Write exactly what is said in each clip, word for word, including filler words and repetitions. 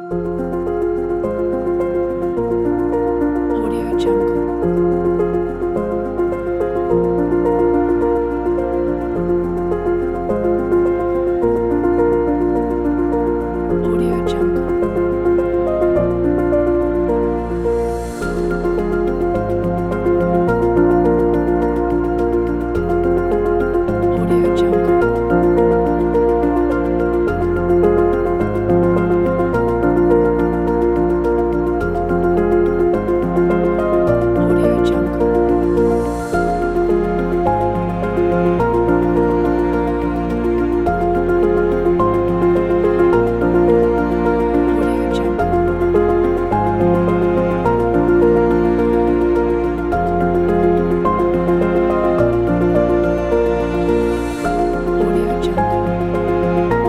Audio Jungle. Audio Jungle. Audio Jungle. Audio Jungle. Audio Jungle. Audio Jungle.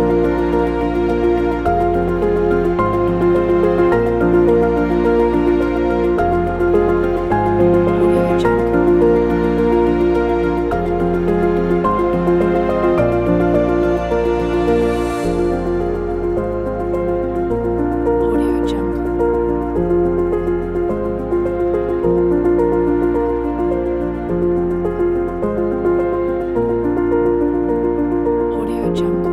Audio Jungle. Audio Jungle. Audio Jungle.